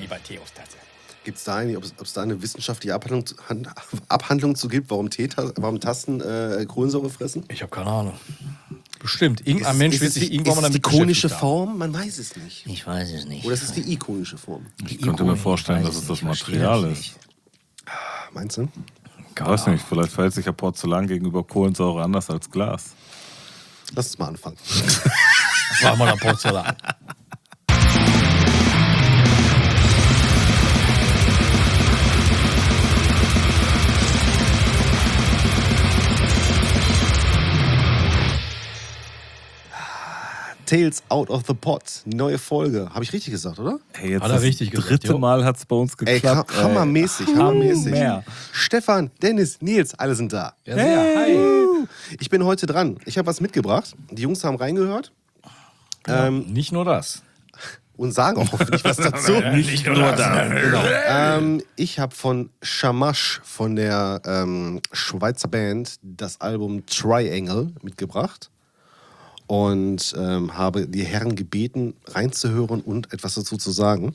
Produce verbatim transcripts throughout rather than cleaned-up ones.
Lebertee-Tasse. Gibt es da eigentlich, ob es da eine wissenschaftliche Abhandlung, Abhandlung zu gibt, warum, Tee, warum Tassen äh, Kohlensäure fressen? Ich habe keine Ahnung. Bestimmt. Irgendein ist, Mensch ist wird es, sich irgendwann mal damit damit die konische beschäftigt haben. Form? Man weiß es nicht. Ich weiß es nicht. Oder ist es die ikonische Form? Ich könnte mir vorstellen, dass es das Material ist. Meinst du? Ich weiß nicht, vielleicht verhält sich ja Porzellan gegenüber Kohlensäure anders als Glas. Lass uns mal anfangen. Machen wir da Porzellan. Tales Out of the Pot, neue Folge. Habe ich richtig gesagt, oder? Hey, jetzt Hat er das richtig gesagt, dritte jo. Mal hat es bei uns Ey, geklappt. ha- hammermäßig, hammermäßig. Mehr. Stefan, Dennis, Nils, alle sind da. Ja, sehr. Hi. Ich bin heute dran. Ich habe was mitgebracht. Die Jungs haben reingehört Ja, ähm, nicht nur das. und sagen auch hoffentlich was dazu. Nicht nur das. Genau. Ähm, ich habe von Shamash, von der ähm, Schweizer Band, das Album Triangle mitgebracht. Und ähm, habe die Herren gebeten, reinzuhören und etwas dazu zu sagen.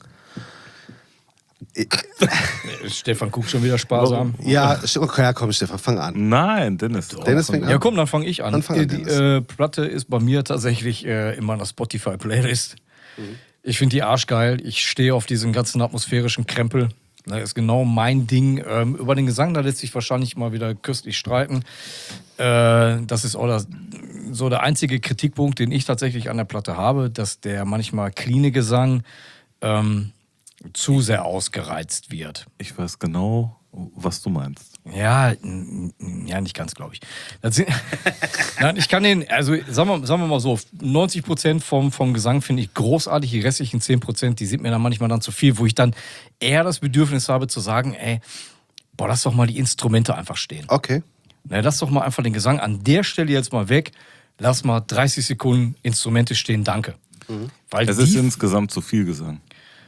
Stefan guckt schon wieder sparsam. Ja, okay, ja, komm, Stefan, fang an. Nein, Dennis. Dennis fängt an. Ja, komm, dann fange ich an. Dann fang an, die Dennis. äh, Platte ist bei mir tatsächlich äh, in meiner Spotify-Playlist. Mhm. Ich finde die arschgeil. Ich stehe auf diesen ganzen atmosphärischen Krempel. Das ist genau mein Ding. Ähm, über den Gesang, da lässt sich wahrscheinlich mal wieder köstlich streiten. Äh, das ist auch das, so der einzige Kritikpunkt, den ich tatsächlich an der Platte habe, dass der manchmal cleane Gesang ähm, zu sehr ausgereizt wird. Ich weiß genau, was du meinst. Ja, n- n- ja, nicht ganz, glaube ich. Das sind, Nein, ich kann den, also sagen wir, sagen wir mal so, neunzig Prozent vom, vom Gesang finde ich großartig, die restlichen zehn Prozent, die sind mir dann manchmal dann zu viel, wo ich dann eher das Bedürfnis habe zu sagen, ey, boah, lass doch mal die Instrumente einfach stehen. Okay. Na, lass doch mal einfach den Gesang an der Stelle jetzt mal weg, lass mal dreißig Sekunden Instrumente stehen, danke. Mhm. Weil Es die, ist insgesamt zu viel Gesang.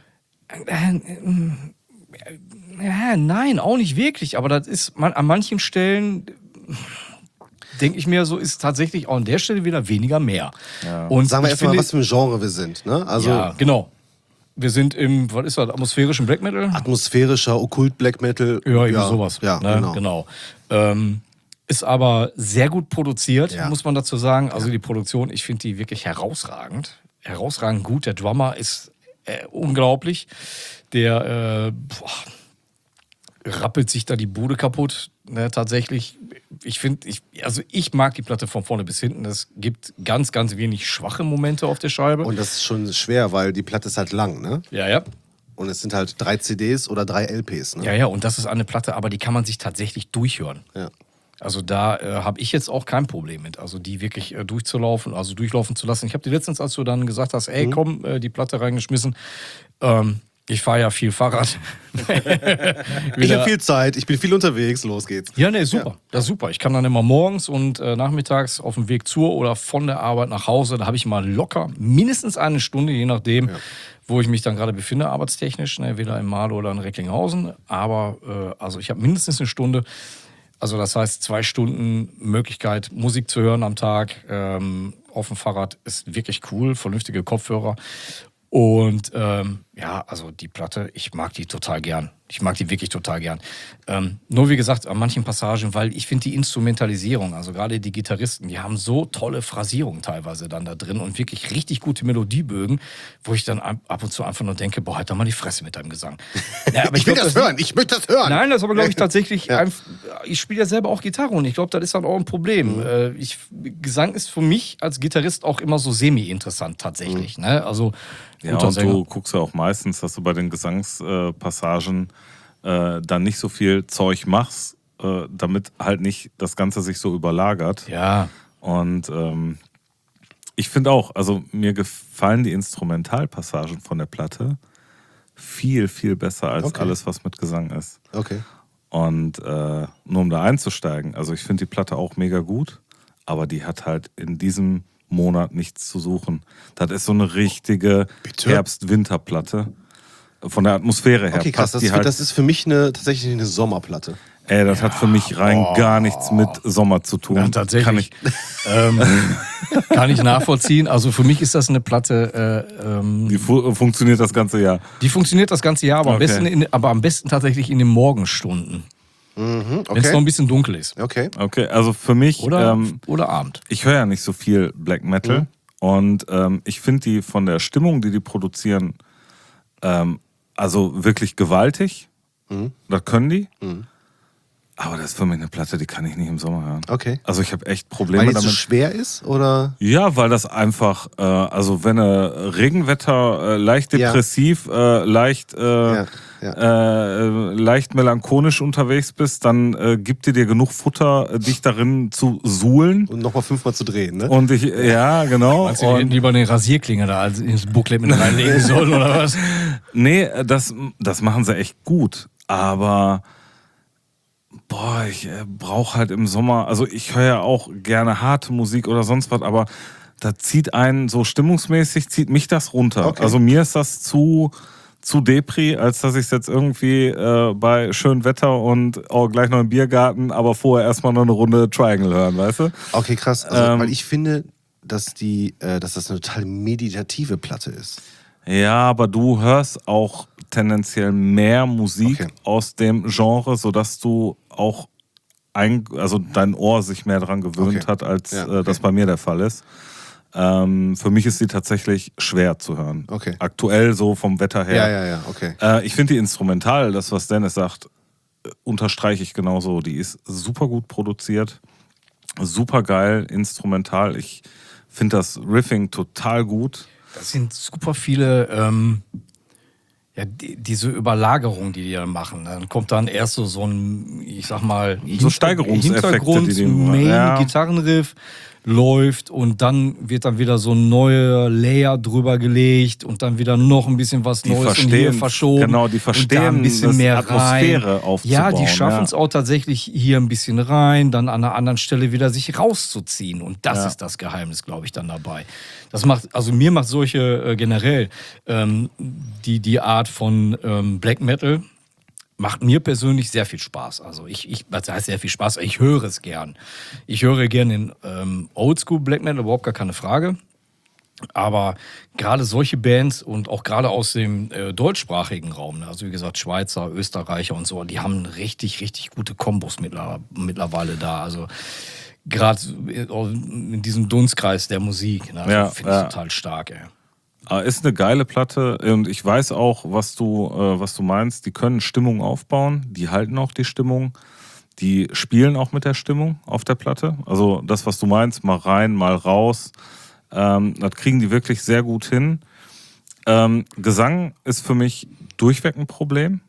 ja, nein, auch nicht wirklich, aber das ist man, an manchen Stellen, denke ich mir, so ist tatsächlich auch an der Stelle wieder weniger mehr. Ja. Und Sagen wir ich erstmal, finde- was für ein Genre wir sind. Ne? Also ja, genau. Wir sind im, was ist das, atmosphärischen Black Metal? atmosphärischer, okkult Black Metal. Ja, irgendwie sowas. Ja, ne? genau. genau. Ähm, ist aber sehr gut produziert, Ja. muss man dazu sagen. Also die Produktion, ich finde die wirklich herausragend. Herausragend gut. Der Drummer ist äh, unglaublich. Der äh, boah, rappelt sich da die Bude kaputt. Ne, tatsächlich. Ich finde, ich, also ich mag die Platte von vorne bis hinten. Es gibt ganz, ganz wenig schwache Momente auf der Scheibe. Und das ist schon schwer, weil die Platte ist halt lang, ne? ja, ja. Und es sind halt drei C Ds oder drei L Ps, ne? Ja, ja, und das ist eine Platte, aber die kann man sich tatsächlich durchhören. Ja. Also da äh, habe ich jetzt auch kein Problem mit, also die wirklich äh, durchzulaufen, also durchlaufen zu lassen. Ich habe die letztens, als du dann gesagt hast, ey, komm, äh, die Platte reingeschmissen. Ähm, ich fahre ja viel Fahrrad. Ich habe viel Zeit, ich bin viel unterwegs, los geht's. Ja, ne, super. Das ist super. Ich kann dann immer morgens und äh, nachmittags auf dem Weg zur oder von der Arbeit nach Hause, da habe ich mal locker mindestens eine Stunde, je nachdem, Ja. wo ich mich dann gerade befinde, arbeitstechnisch, ne, entweder in Marl oder in Recklinghausen. Aber äh, also ich habe mindestens eine Stunde. Also das heißt, zwei Stunden Möglichkeit, Musik zu hören am Tag ähm, auf dem Fahrrad ist wirklich cool, vernünftige Kopfhörer. Und ähm, ja, also die Platte, ich mag die total gern. Ich mag die wirklich total gern. Ähm, nur wie gesagt, an manchen Passagen, weil ich finde die Instrumentalisierung, also gerade die Gitarristen, die haben so tolle Phrasierungen teilweise dann da drin und wirklich richtig gute Melodiebögen, wo ich dann ab ab und zu einfach nur denke, boah, halt doch mal die Fresse mit deinem Gesang. Ja, aber Ich will glaub, das hören, ich möchte das hören. Nein, das ist aber, glaube ich, tatsächlich. Ja. Ein, ich spiele ja selber auch Gitarre und ich glaube, das ist dann auch ein Problem. Mhm. Äh, ich, Gesang ist für mich als Gitarrist auch immer so semi-interessant tatsächlich. Mhm. Ne? Also, Ja, guter und Sänger. du guckst ja auch meistens, dass du bei den Gesangspassagen äh, dann nicht so viel Zeug machst, äh, damit halt nicht das Ganze sich so überlagert. Ja, Und ähm, ich finde auch, also mir gefallen die Instrumentalpassagen von der Platte viel, viel besser als Okay. alles, was mit Gesang ist. Okay. Und äh, nur um da einzusteigen, also ich finde die Platte auch mega gut, aber die hat halt in diesem Monat nichts zu suchen. Das ist so eine richtige Bitte? Herbst-Winter-Platte. von der Atmosphäre her Okay, krass. passt Das, die für, halt. das ist für mich eine, tatsächlich eine Sommerplatte. Ey, das hat für mich rein oh. gar nichts mit Sommer zu tun. Ja, tatsächlich. Kann ich, ähm, kann ich nachvollziehen. Also für mich ist das eine Platte, äh, ähm, die fu funktioniert das ganze Jahr. die funktioniert das ganze Jahr, aber, am, Okay. besten in, aber am besten tatsächlich in den Morgenstunden. Mhm, Wenn es noch okay. ein bisschen dunkel ist. Okay. Okay, also für mich, Oder, ähm, oder Abend. ich höre ja nicht so viel Black Metal Mhm. und ähm, ich finde die von der Stimmung, die die produzieren, ähm, also wirklich gewaltig. Mhm. Das können die. Mhm. Aber das ist für mich eine Platte, die kann ich nicht im Sommer hören. Okay. Also ich habe echt Probleme Weil die so damit. schwer ist, oder? Ja, weil das einfach, äh, also wenn äh, Regenwetter, äh, leicht Ja. depressiv, äh, leicht, äh, Ja, ja. Äh, leicht melancholisch unterwegs bist, dann äh, gibt dir dir genug Futter, äh, dich darin zu suhlen. Und nochmal fünfmal zu drehen, ne? Und ich, ja, genau. Meinst du, die hätten Und, lieber den Rasierklinge da als ins Booklet mit reinlegen sollen, oder was? nee, das, das machen sie echt gut. Aber boah, ich äh, brauche halt im Sommer, also ich höre ja auch gerne harte Musik oder sonst was, aber da zieht einen so stimmungsmäßig, zieht mich das runter. Okay. Also mir ist das zu, zu Depri, als dass ich es jetzt irgendwie äh, bei schönem Wetter und auch gleich noch im Biergarten, aber vorher erstmal noch eine Runde Triangle hören, weißt du? Okay, krass. Also, Ähm, weil ich finde, dass, die, äh, dass das eine total meditative Platte ist. Ja, aber du hörst auch tendenziell mehr Musik Okay. aus dem Genre, sodass du auch ein, also dein Ohr sich mehr daran gewöhnt Okay. hat, als Ja, äh, okay. das bei mir der Fall ist. Ähm, für mich ist sie tatsächlich schwer zu hören. Okay. Aktuell so vom Wetter her. Ja, ja, ja, okay. Äh, ich finde die instrumental, das was Dennis sagt, äh, unterstreiche ich genauso. Die ist super gut produziert, super geil, instrumental. Ich finde das Riffing total gut. Das sind super viele, ähm, ja, die, diese Überlagerungen, die die dann machen. Dann kommt dann erst so, so ein, ich sag mal, So Steigerungseffekte, Hintergrund, die die- Main ja. Gitarrenriff läuft und dann wird dann wieder so ein neuer Layer drüber gelegt und dann wieder noch ein bisschen was Die Neues und hier verstehen- verschoben. genau, die und da verstehen, ein bisschen das mehr Atmosphäre rein. aufzubauen, Ja, die schaffen es ja. auch tatsächlich hier ein bisschen rein, dann an einer anderen Stelle wieder sich rauszuziehen. Und das Ja. ist das Geheimnis, glaube ich, dann dabei. Das macht, also mir macht solche äh, generell ähm, die, die Art von ähm, Black Metal macht mir persönlich sehr viel Spaß. Also ich, ich das heißt sehr viel Spaß, ich höre es gern. Ich höre gern den ähm, Oldschool Black Metal, überhaupt gar keine Frage. Aber gerade solche Bands und auch gerade aus dem äh, deutschsprachigen Raum, ne, also wie gesagt Schweizer, Österreicher und so, die haben richtig, richtig gute Kombos mittler, mittlerweile da. Also gerade in diesem Dunstkreis der Musik, ne, also Ja, finde ich ja. total stark. Ey. Ah, ist eine geile Platte und ich weiß auch, was du, äh, was du meinst. Die können Stimmung aufbauen, die halten auch die Stimmung, die spielen auch mit der Stimmung auf der Platte. Also das, was du meinst, mal rein, mal raus, ähm, das kriegen die wirklich sehr gut hin. Ähm, Gesang ist für mich durchweg ein Problem.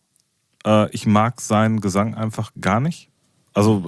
Äh, ich mag seinen Gesang einfach gar nicht. Also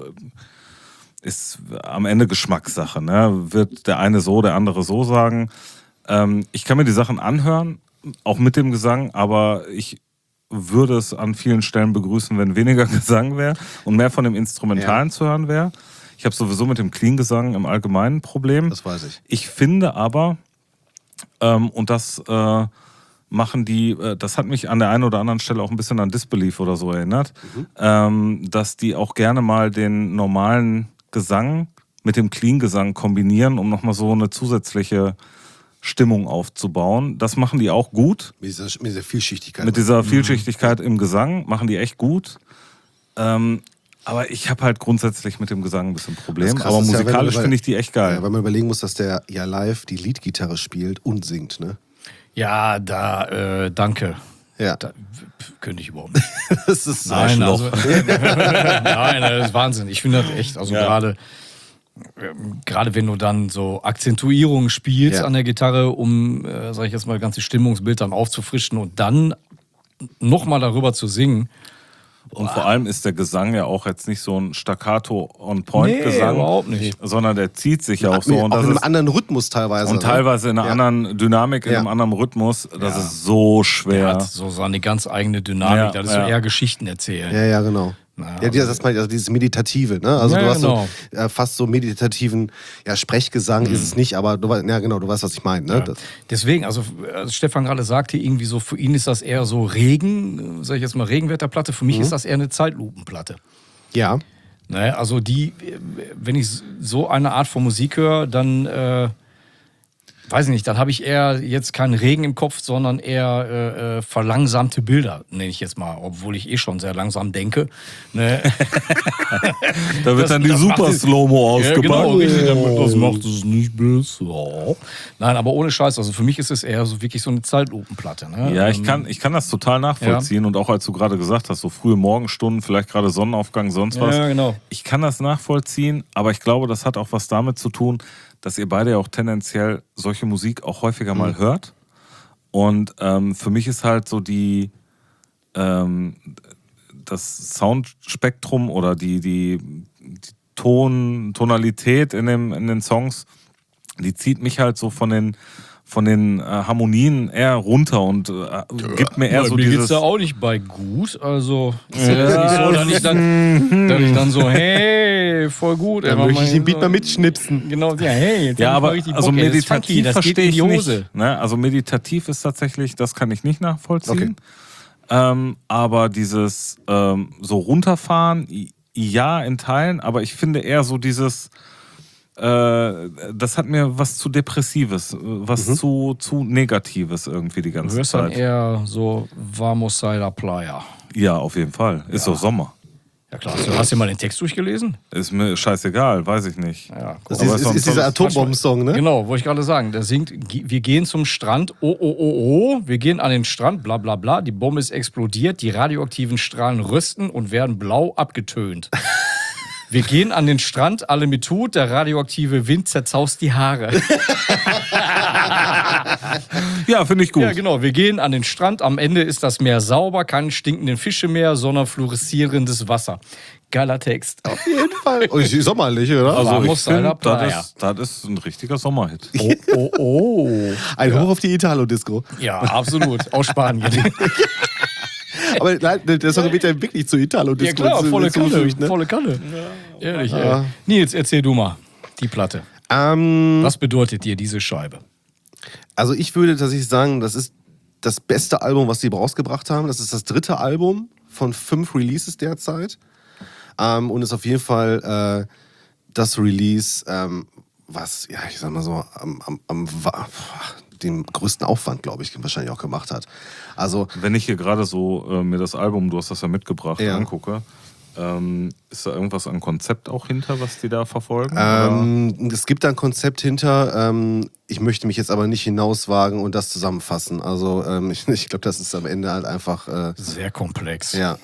ist am Ende Geschmackssache. Ne? Wird der eine so, der andere so sagen. Ähm, ich kann mir die Sachen anhören, auch mit dem Gesang, aber ich würde es an vielen Stellen begrüßen, wenn weniger Gesang wäre und mehr von dem Instrumentalen Ja. zu hören wäre. Ich habe sowieso mit dem Clean-Gesang im Allgemeinen ein Problem. Das weiß ich. Ich finde aber, ähm, und das äh, machen die, äh, das hat mich an der einen oder anderen Stelle auch ein bisschen an Disbelief oder so erinnert, Mhm. ähm, dass die auch gerne mal den normalen Gesang mit dem Clean-Gesang kombinieren, um nochmal so eine zusätzliche Stimmung aufzubauen. Das machen die auch gut. Mit dieser, mit dieser Vielschichtigkeit. Mit dieser Vielschichtigkeit im Gesang machen die echt gut. Ähm, aber ich habe halt grundsätzlich mit dem Gesang ein bisschen ein Problem. Das Krasse Aber ist ja, wenn musikalisch man über- finde ich die echt geil. Ja, weil man überlegen muss, dass der ja live die Leadgitarre spielt und singt, ne? Ja, da, äh, danke. Ja. Da, p- könnte ich überhaupt nicht. Das ist so Nein, Arschloch. also, nein, das ist Wahnsinn. Ich finde das echt, also Ja. gerade ähm, gerade wenn du dann so Akzentuierungen spielst Ja. an der Gitarre, um, äh, sag ich jetzt mal, das ganze Stimmungsbild dann aufzufrischen und dann nochmal darüber zu singen. Und vor allem ist der Gesang ja auch jetzt nicht so ein Staccato-on-Point-Gesang, Nee, überhaupt nicht. sondern der zieht sich ja auch so. Mit, Und, auch das in einem ist, anderen Rhythmus teilweise. und teilweise in einer Ja. anderen Dynamik, in Ja. einem anderen Rhythmus. Das Ja. ist so Der schwer. hat so seine ganz eigene Dynamik. Ja, das ist ja. so eher Geschichten erzählen. Ja, ja, genau. Na, Ja, das meine ich, also dieses Meditative, ne? Also Ja, du hast genau. so äh, fast so meditativen, ja, Sprechgesang ist es nicht, aber du, wei- ja genau, du weißt, was ich meine, ne? Ja. Das, Deswegen, also als Stefan gerade sagte, irgendwie so, für ihn ist das eher so Regen, sag ich jetzt mal Regenwetterplatte, für mich ist das eher eine Zeitlupenplatte. ja. Ne? Also die, wenn ich so eine Art von Musik höre, dann, äh, weiß ich nicht, dann habe ich eher jetzt keinen Regen im Kopf, sondern eher äh, äh, verlangsamte Bilder, nenne ich jetzt mal, obwohl ich eh schon sehr langsam denke. Ne? Da wird Das- dann die das macht super es- Slow-Mo Ja, genau, ausgepackt. richtig. damit- Das macht es nicht besser. Nein, aber ohne Scheiß. Also für mich ist es eher so wirklich so eine Zeitlupenplatte. Ne? Ja, ich Ähm, kann, ich kann das total nachvollziehen. Und auch als du gerade gesagt hast, so frühe Morgenstunden, vielleicht gerade Sonnenaufgang, sonst was. Ja, genau. Ich kann das nachvollziehen, aber ich glaube, das hat auch was damit zu tun, dass ihr beide ja auch tendenziell solche Musik auch häufiger mal hört. Und ähm, für mich ist halt so die ähm, das Soundspektrum oder die, die, die Ton, Tonalität in, dem, in den Songs, die zieht mich halt so von den von den äh, Harmonien eher runter und äh, gibt mir eher Ja, so mir dieses... geht's da auch nicht bei gut. Also ist ja jetzt nicht so, dass ich dann, dass ich dann so, hey, voll gut. Dann ey, möchte ich mach den mal Beat so- mal mitschnipsen. Genau, ja, hey, jetzt hab Ja, ich mal aber richtig also Bock, ey, das ist funky, meditativ das geht verstehe in ich die Hose. nicht. Ne? Also meditativ ist tatsächlich, das kann ich nicht nachvollziehen. Ähm, aber dieses ähm, so runterfahren, i- ja, in Teilen, aber ich finde eher so dieses, äh, das hat mir was zu Depressives, äh, was zu, zu Negatives irgendwie die Du ganze hörst dann Zeit. eher so Vamos a la Playa. Ja, auf jeden Fall. Ist doch Sommer. Ja klar, hast du hast du mal den Text durchgelesen? Ist mir scheißegal, weiß ich nicht. Ja, Das Aber ist, ist ist, doch ein ist dieser tolles- Atombomben-Song, ne? Genau, wollte ich gerade sagen. Der singt, "Ge- wir gehen zum Strand, oh, oh, oh, oh, wir gehen an den Strand, bla, bla, bla. Die Bombe ist explodiert, die radioaktiven Strahlen rösten und werden blau abgetönt. Wir gehen an den Strand, alle mit Hut, der radioaktive Wind zerzaust die Haare. Ja, finde ich gut. Ja, genau, wir gehen an den Strand, am Ende ist das Meer sauber, keine stinkenden Fische mehr, sondern fluoreszierendes Wasser. Geiler Text. Auf jeden Fall. Oh, ist sommerlich, oder? Also ich Vamos a la finde, Playa. das ist, das ist ein richtiger Sommerhit. Oh, oh, oh. Ein Hoch auf die Italo-Disco. Ja, absolut. Aus Spanien. Aber nein, der Song wird ja wirklich zu Italo-Disco. Ja klar, zu- volle Kanne. zugefügt, ne? Volle Kanne. Ehrlich, Ja. ey. Nils, erzähl du mal die Platte. Ähm, Was bedeutet dir diese Scheibe? also ich würde tatsächlich sagen, das ist das beste Album, was sie rausgebracht haben. Das ist das dritte Album von fünf Releases derzeit. Ähm, und ist auf jeden Fall äh, das Release, ähm, was, ja, ich sag mal so, am, am, am wa- den größten Aufwand, glaube ich, wahrscheinlich auch gemacht hat. Also, Wenn ich hier gerade so äh, mir das Album, du hast das ja mitgebracht, Ja. angucke, ähm, ist da irgendwas an Konzept auch hinter, was die da verfolgen? oder? ähm, es gibt da ein Konzept hinter. Ähm, ich möchte mich jetzt aber nicht hinauswagen und das zusammenfassen. Also, ähm, ich, ich glaube, das ist am Ende halt einfach, äh, Sehr komplex. ja.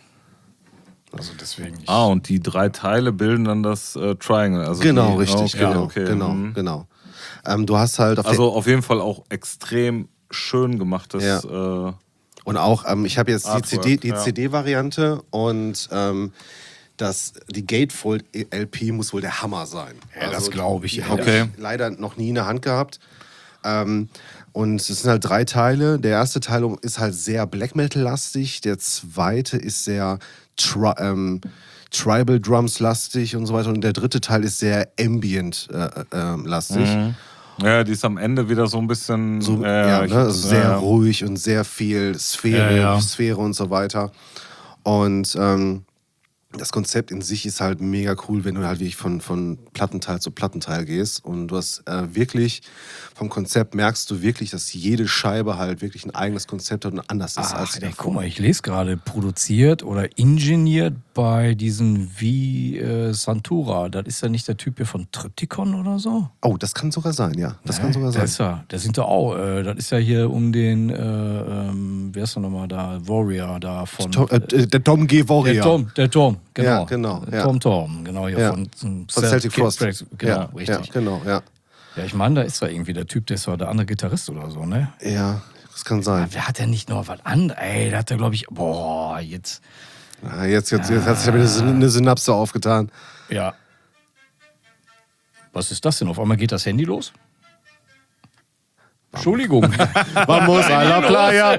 Also deswegen. Ich, Ah, und die drei Teile bilden dann das äh, Triangle. Also Genau, die, richtig, okay, genau, okay. genau, mhm. genau. Ähm, du hast halt auf der Also auf jeden Fall auch extrem schön gemachtes. Ja. Äh, Und auch, ähm, ich habe jetzt die Artwork, C D, die ja. C D-Variante und ähm, das, die Gatefold L P muss wohl der Hammer sein. Ja, das glaub ich, Die ey. habe Okay. ich leider noch nie in der Hand gehabt. Ähm, und es sind halt drei Teile. Der erste Teil ist halt sehr Black Metal-lastig. Der zweite ist sehr tri ähm, Tribal Drums-lastig und so weiter. Und der dritte Teil ist sehr Ambient-lastig. mhm. Ja, die ist am Ende wieder so ein bisschen. So, äh, ja, ich- ne? also sehr ja. ruhig und sehr viel Sphäre, Ja, ja. Sphäre und so weiter. Und ähm, das Konzept in sich ist halt mega cool, wenn du halt wirklich von, von Plattenteil zu Plattenteil gehst. Und du hast äh, wirklich, vom Konzept merkst du wirklich, dass jede Scheibe halt wirklich ein eigenes Konzept hat und anders ist als Ach, die ey, davor. guck mal, ich lese gerade, produziert oder ingeniert bei diesen wie äh, Santura. Das ist ja nicht der Typ hier von Triptychon oder so? Oh, das kann sogar sein, ja. Das kann sogar Der sein. ist ja, der sind doch auch, äh, das ist ja hier um den, äh, ähm, wer ist doch nochmal da, Warrior da von. Tom, äh, der Tom G. Warrior. Der Tom, der Tom, genau. Ja, genau, ja. Tom Tom, genau, hier Ja. von, Von Celtic Frost. Genau, ja, richtig. Ja, genau, ja. Ja, ich meine, da ist ja irgendwie der Typ, der ist ja der andere Gitarrist oder so, ne? Ja, das kann sein. Wer hat denn nicht noch was anderes? Ey, da hat er, glaube ich, boah, jetzt, Ah, jetzt, jetzt, jetzt hat sich wieder eine, eine Synapse aufgetan. ja. Was ist das denn? Auf einmal geht das Handy los? Entschuldigung. Vamos a la playa.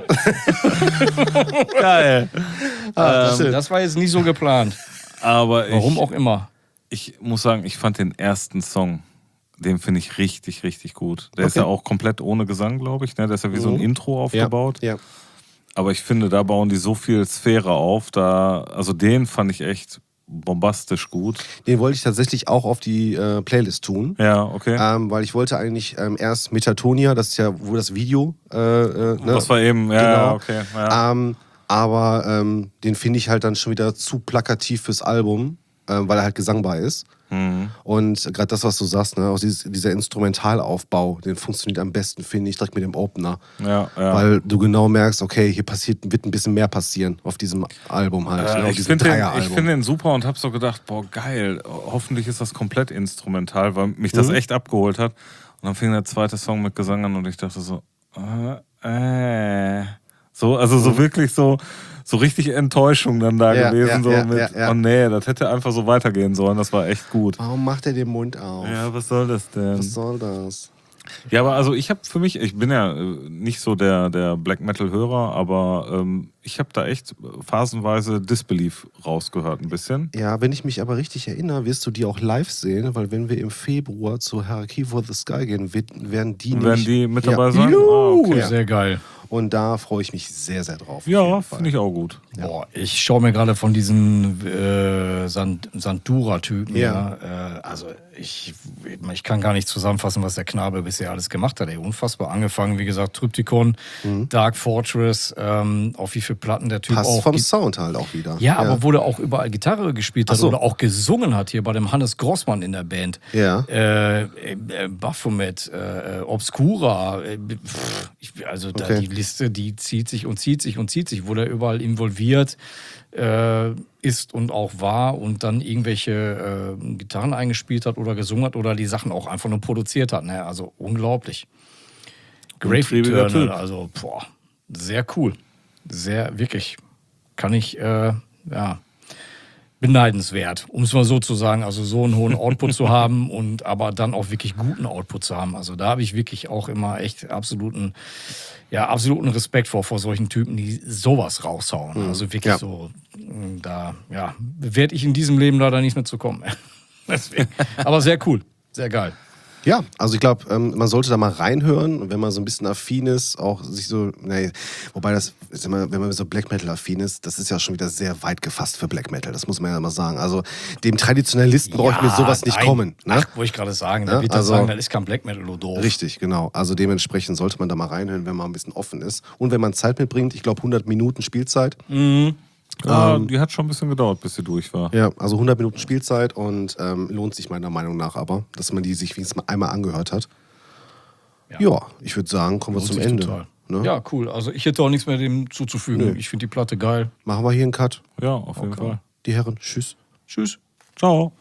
Geil. Ah, Ähm, das war jetzt nicht so geplant. Aber ich, Warum auch immer. ich muss sagen, ich fand den ersten Song, den finde ich richtig, richtig gut. Der ist Okay. ja auch komplett ohne Gesang, glaube ich. Ne? Der ist ja wie so ein Mhm. Intro aufgebaut. Ja, ja. Aber ich finde, da bauen die so viel Sphäre auf. Da, also den fand ich echt bombastisch gut. Den wollte ich tatsächlich auch auf die äh, Playlist tun. Ja, okay. Ähm, weil ich wollte eigentlich ähm, erst Metatonia, das ist ja wo das Video. Äh, äh, ne? Das war eben, ja, Genau. ja, okay. Ja. Ähm, aber ähm, den finde ich halt dann schon wieder zu plakativ fürs Album, ähm, weil er halt gesangbar ist. Mhm. Und gerade das, was du sagst, ne, auch dieses, dieser Instrumentalaufbau, den funktioniert am besten, finde ich, direkt mit dem Opener. Ja, ja. Weil du genau merkst, okay, hier passiert, wird ein bisschen mehr passieren auf diesem Album halt. Äh, ne, auf ich diesem finde den, ich Dreieralbum. find den super und habe so gedacht, boah, geil, hoffentlich ist das komplett instrumental, weil mich das Mhm. echt abgeholt hat. Und dann fing der zweite Song mit Gesang an und ich dachte so, äh, äh. So, also so Mhm. wirklich so, so richtig Enttäuschung dann da Ja, gewesen. ja, so ja, mit, ja, ja. oh nee, das hätte einfach so weitergehen sollen, das war echt gut. Warum macht er den Mund auf? Ja, was soll das denn? Was soll das? Ja, aber also ich habe für mich, ich bin ja äh, nicht so der, der Black Metal-Hörer, aber ähm, ich habe da echt phasenweise Disbelief rausgehört ein bisschen. Ja, wenn ich mich aber richtig erinnere, wirst du die auch live sehen, weil wenn wir im Februar zu Hierarchy for the Sky gehen, wird, werden die Werden nämlich, die mit ja. dabei sein? Juhu, Ah, okay. sehr geil. Und da freue ich mich sehr, sehr drauf. auf Ja, jeden Fall. finde ich auch gut. Boah, ich schaue mir gerade von diesen äh, Sant Santura-Typen, Ja. ja. äh, also ich, ich kann gar nicht zusammenfassen, was der Knabe bisher alles gemacht hat. Ey, unfassbar. Angefangen, wie gesagt, Tryptychon, Dark Fortress, ähm, auf wie viele Platten der Typ Passt auch vom gibt. Sound halt auch wieder. Ja, aber wo der auch überall Gitarre gespielt hat Ach so. oder auch gesungen hat, hier bei dem Hannes Grossmann in der Band. Ja. Äh, äh, Baphomet, äh, Obscura, äh, pff, ich, also da Okay. die Liste, die zieht sich und zieht sich und zieht sich, wo der überall involviert äh, ist und auch war und dann irgendwelche äh, Gitarren eingespielt hat oder gesungen hat oder die Sachen auch einfach nur produziert hat. Ne? Also unglaublich. Grave Umtriebiger Eternal, Typ. also boah, sehr cool. Sehr, wirklich, kann ich, äh, ja, beneidenswert, um es mal so zu sagen. Also so einen hohen Output zu haben und aber dann auch wirklich guten Output zu haben. Also da habe ich wirklich auch immer echt absoluten, ja, absoluten Respekt vor, vor solchen Typen, die sowas raushauen. Also wirklich Ja. so, mh, da, ja, werde ich in diesem Leben leider nicht mehr zu kommen. Deswegen. Aber sehr cool, sehr geil. Ja, also ich glaube, ähm, man sollte da mal reinhören und wenn man so ein bisschen affin ist, auch sich so, nee, wobei das, ist immer, wenn man so Black Metal affin ist, das ist ja schon wieder sehr weit gefasst für Black Metal, das muss man ja mal sagen. Also dem Traditionalisten brauche ich mit sowas nicht nein. kommen. Ne? Ach, wollte ich gerade sagen, Ja, der wird dann also- sagen, das ist kein Black Metal, du doof. Richtig, genau. Also dementsprechend sollte man da mal reinhören, wenn man ein bisschen offen ist. Und wenn man Zeit mitbringt, ich glaube hundert Minuten Spielzeit. Ja, Ähm, die hat schon ein bisschen gedauert, bis sie durch war. Ja, also hundert Minuten Spielzeit und ähm, lohnt sich meiner Meinung nach aber, dass man die sich wenigstens mal einmal angehört hat. Ja, Ja. ich würde sagen, kommen wir Lohnt zum sich Ende. total. Ne? Ja, cool. Also ich hätte auch nichts mehr dem zuzufügen. Nö. Ich finde die Platte geil. Machen wir hier einen Cut. Ja, auf jeden Okay. Fall. Die Herren, tschüss. Tschüss. Ciao.